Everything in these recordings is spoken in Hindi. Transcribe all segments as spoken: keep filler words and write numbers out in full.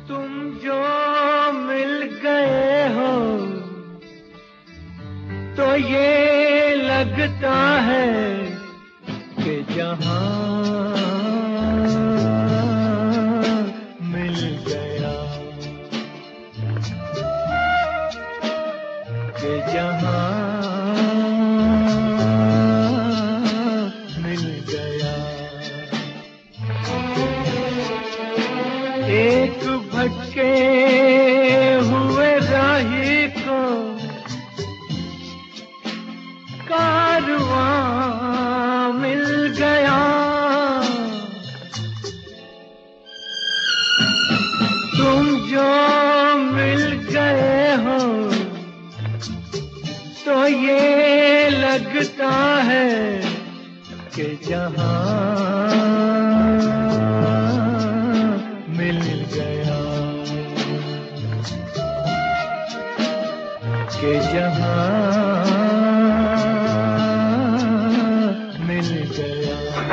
तुम जो मिल गए हो तो ये लगता है कि जहां मिल गया, कि जहां मिल गया। एक भटके हुए राही को कारवां मिल गया। तुम जो मिल गए हो तो ये लगता है कि जहां मिल गया, कि जहां मिल गया।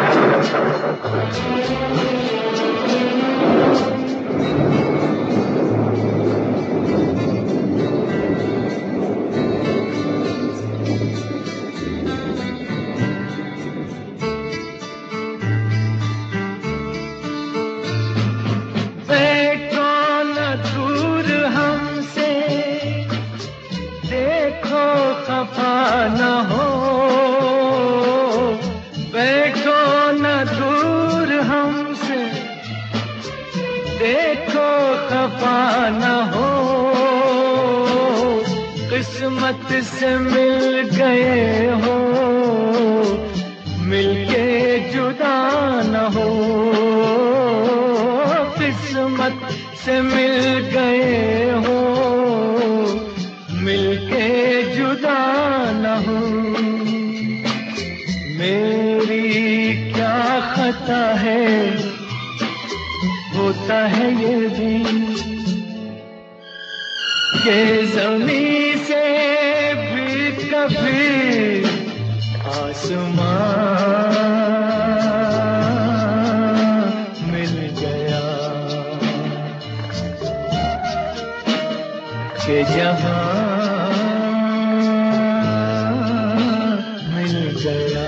बैठो न दूर हमसे, देखो खफा न हो। बैठो न दूर हमसे, देखो खफा न हो। किस्मत से मिल गए हो, मिलके जुदा न हो। किस्मत से मिल गए हो, मिलके जुदा न हो। मेरी क्या खता है, होता है ये भी कि ज़मीं से भी कभी आसमां मिल गया, कि जहां मिल गया।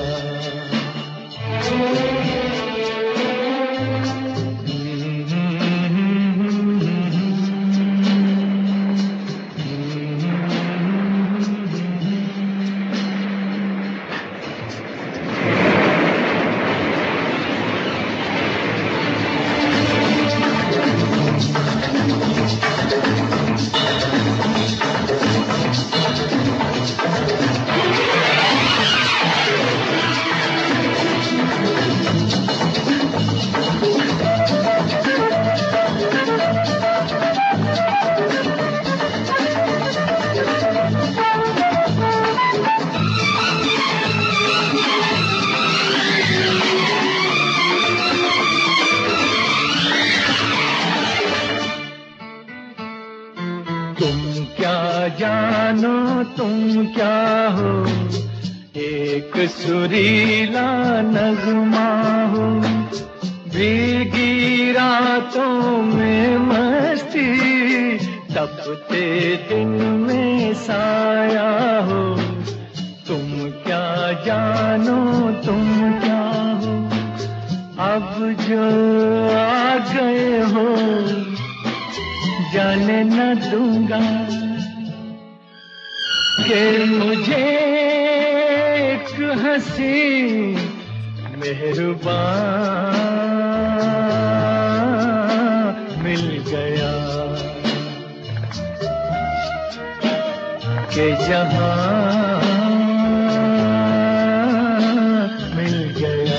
तुम क्या जानो, तुम क्या हो, एक सुरीला नगमा हो। भीगी रातों में मस्ती, तपते दिन में साया हो। तुम क्या जानो, तुम क्या हो, अब जो आ गए हो जाने न दूंगा कि मुझे एक हंसी मेहरबान मिल गया, कि जहां मिल गया।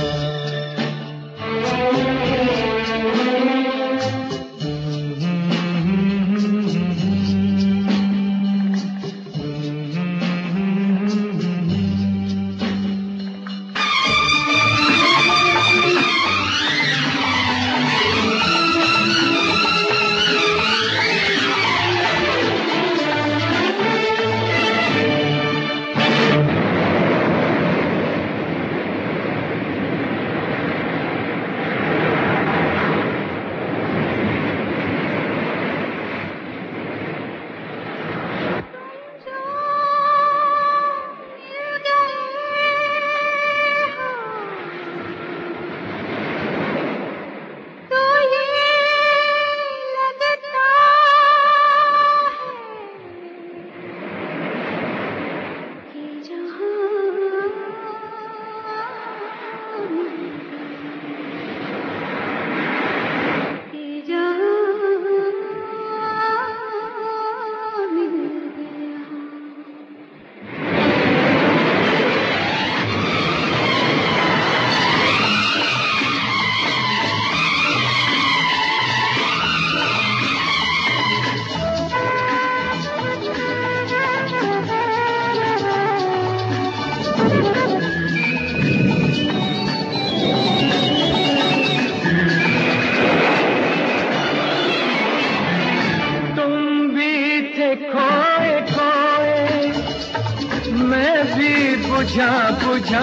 बुझा बुझा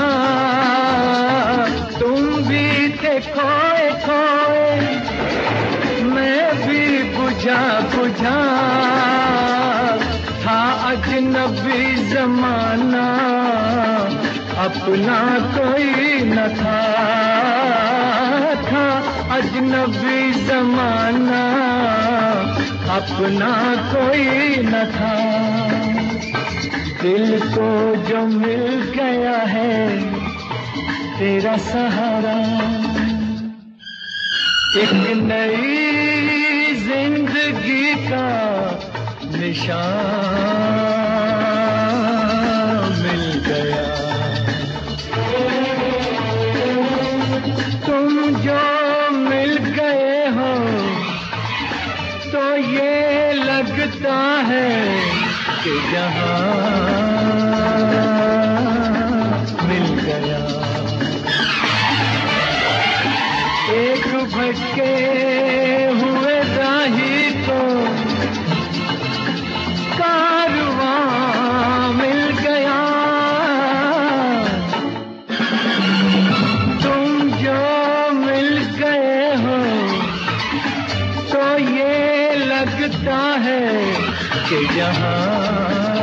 तुम भी थे खोए खोए, मैं भी बुझा बुझा था अजनबी जमाना, अपना कोई न था, था अजनबी जमाना, अपना कोई न था। दिल को जो मिल गया है तेरा सहारा, एक नई जिंदगी का निशान मिल गया। तुम जो मिल गए हो तो ये लगता है कि जहां मिल गया। एक भटके हुए राही को कारवां मिल गया। तुम जो मिल गए हो तो ये लगता है कि जहां